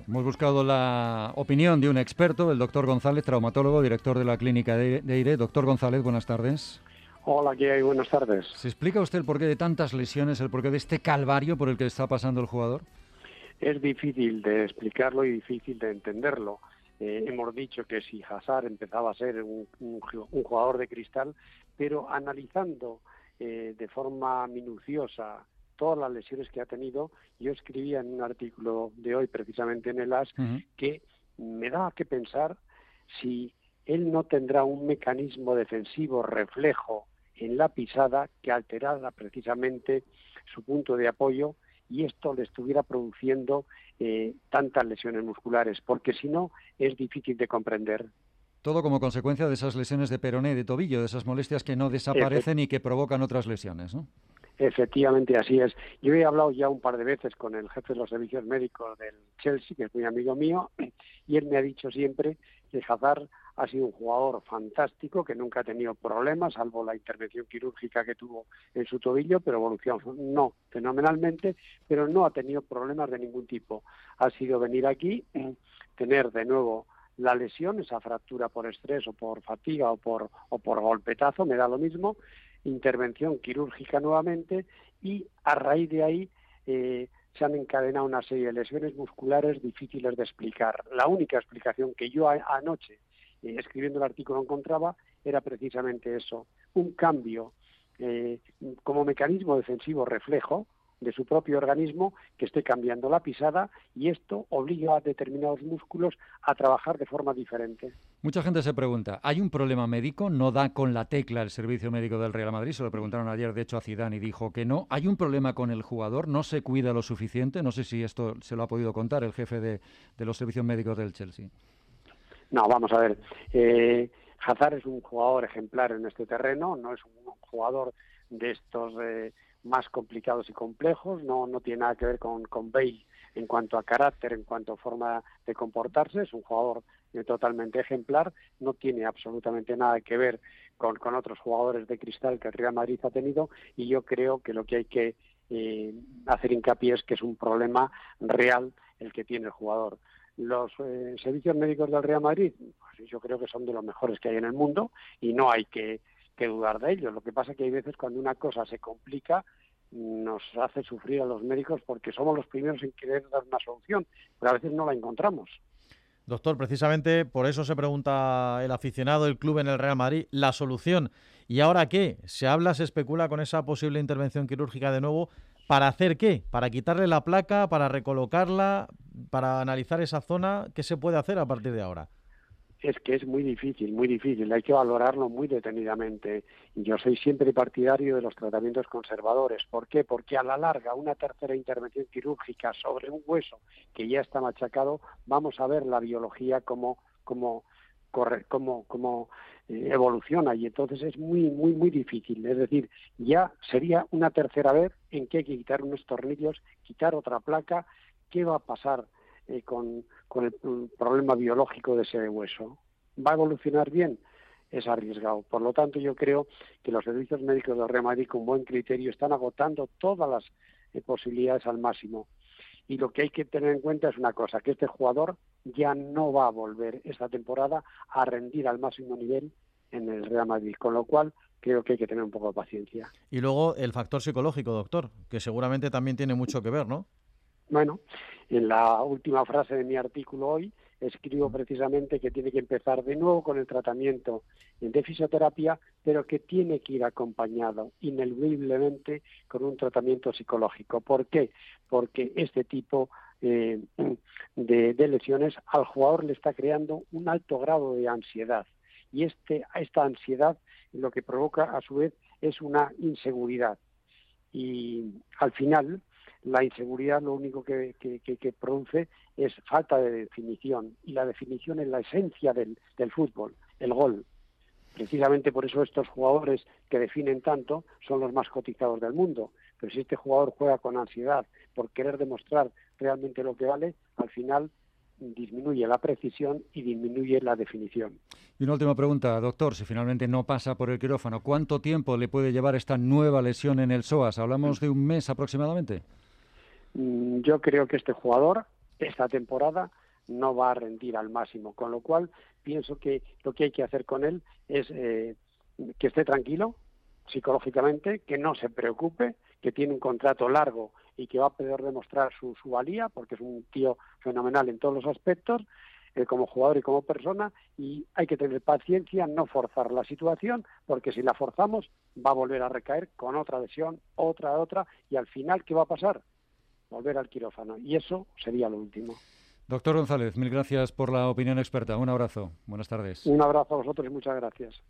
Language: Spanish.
Hemos buscado la opinión de un experto, el doctor González, traumatólogo, director de la clínica de Eire. Doctor González, buenas tardes. Hola, ¿qué hay? Buenas tardes. ¿Se explica usted el porqué de tantas lesiones, el porqué de este calvario por el que está pasando el jugador? Es difícil de explicarlo y difícil de entenderlo. Hemos dicho que si Hazard empezaba a ser un jugador de cristal, pero analizando de forma minuciosa todas las lesiones que ha tenido, yo escribía en un artículo de hoy, precisamente en el AS, que me daba que pensar si él no tendrá un mecanismo defensivo reflejo en la pisada que alterara precisamente su punto de apoyo y esto le estuviera produciendo tantas lesiones musculares, porque si no es difícil de comprender. Todo como consecuencia de esas lesiones de peroné y de tobillo, de esas molestias que no desaparecen y que provocan otras lesiones, ¿no? Efectivamente, así es. Yo he hablado ya un par de veces con el jefe de los servicios médicos del Chelsea, que es muy amigo mío, y él me ha dicho siempre que Hazard ha sido un jugador fantástico, que nunca ha tenido problemas, salvo la intervención quirúrgica que tuvo en su tobillo, pero evolucionó fenomenalmente, pero no ha tenido problemas de ningún tipo. Ha sido venir aquí, tener de nuevo la lesión, esa fractura por estrés o por fatiga o por golpetazo, me da lo mismo, intervención quirúrgica nuevamente y a raíz de ahí se han encadenado una serie de lesiones musculares difíciles de explicar. La única explicación que yo anoche, escribiendo el artículo, encontraba era precisamente eso, un cambio como mecanismo defensivo reflejo de su propio organismo que esté cambiando la pisada y esto obliga a determinados músculos a trabajar de forma diferente. Mucha gente se pregunta, ¿hay un problema médico? ¿No da con la tecla el servicio médico del Real Madrid? Se lo preguntaron ayer, de hecho, a Zidane y dijo que no. ¿Hay un problema con el jugador? ¿No se cuida lo suficiente? No sé si esto se lo ha podido contar el jefe de los servicios médicos del Chelsea. No, vamos a ver. Hazard es un jugador ejemplar en este terreno, no es un jugador de estos más complicados y complejos, no tiene nada que ver con Bale en cuanto a carácter, en cuanto a forma de comportarse, es un jugador totalmente ejemplar, no tiene absolutamente nada que ver con otros jugadores de cristal que el Real Madrid ha tenido y yo creo que lo que hay que hacer hincapié es que es un problema real el que tiene el jugador. Los servicios médicos del Real Madrid, pues yo creo que son de los mejores que hay en el mundo y no hay que dudar de ellos. Lo que pasa es que hay veces cuando una cosa se complica nos hace sufrir a los médicos porque somos los primeros en querer dar una solución, pero a veces no la encontramos. Doctor, precisamente por eso se pregunta el aficionado, el club en el Real Madrid, la solución. ¿Y ahora qué? Se habla, se especula con esa posible intervención quirúrgica de nuevo. ¿Para hacer qué? ¿Para quitarle la placa? ¿Para recolocarla? ¿Para analizar esa zona? ¿Qué se puede hacer a partir de ahora? Es que es muy difícil, hay que valorarlo muy detenidamente. Yo soy siempre partidario de los tratamientos conservadores. ¿Por qué? Porque a la larga una tercera intervención quirúrgica sobre un hueso que ya está machacado, vamos a ver la biología cómo evoluciona y entonces es muy difícil. Es decir, ya sería una tercera vez en que hay que quitar unos tornillos, quitar otra placa. ¿Qué va a pasar con el problema biológico de ese hueso? ¿Va a evolucionar bien? Es arriesgado. Por lo tanto, yo creo que los servicios médicos del Real Madrid, con buen criterio, están agotando todas las posibilidades al máximo. Y lo que hay que tener en cuenta es una cosa, que este jugador ya no va a volver esta temporada a rendir al máximo nivel en el Real Madrid, con lo cual creo que hay que tener un poco de paciencia. Y luego el factor psicológico, doctor, que seguramente también tiene mucho que ver, ¿no? Bueno, en la última frase de mi artículo hoy escribo precisamente que tiene que empezar de nuevo con el tratamiento de fisioterapia, pero que tiene que ir acompañado ineludiblemente con un tratamiento psicológico. ¿Por qué? Porque este tipo de lesiones al jugador le está creando un alto grado de ansiedad y esta ansiedad lo que provoca a su vez es una inseguridad y al final la inseguridad lo único que produce es falta de definición y la definición es la esencia del fútbol, el gol. Precisamente por eso estos jugadores que definen tanto son los más cotizados del mundo. Pero si este jugador juega con ansiedad por querer demostrar realmente lo que vale, al final disminuye la precisión y disminuye la definición. Y una última pregunta, doctor, si finalmente no pasa por el quirófano, ¿cuánto tiempo le puede llevar esta nueva lesión en el psoas? ¿Hablamos de un mes aproximadamente? Yo creo que este jugador esta temporada no va a rendir al máximo, con lo cual pienso que lo que hay que hacer con él es que esté tranquilo psicológicamente, que no se preocupe, que tiene un contrato largo y que va a poder demostrar su valía, porque es un tío fenomenal en todos los aspectos, como jugador y como persona, y hay que tener paciencia, no forzar la situación, porque si la forzamos va a volver a recaer con otra lesión, otra, y al final, ¿qué va a pasar? Volver al quirófano, y eso sería lo último. Doctor González, mil gracias por la opinión experta. Un abrazo. Buenas tardes. Un abrazo a vosotros y muchas gracias.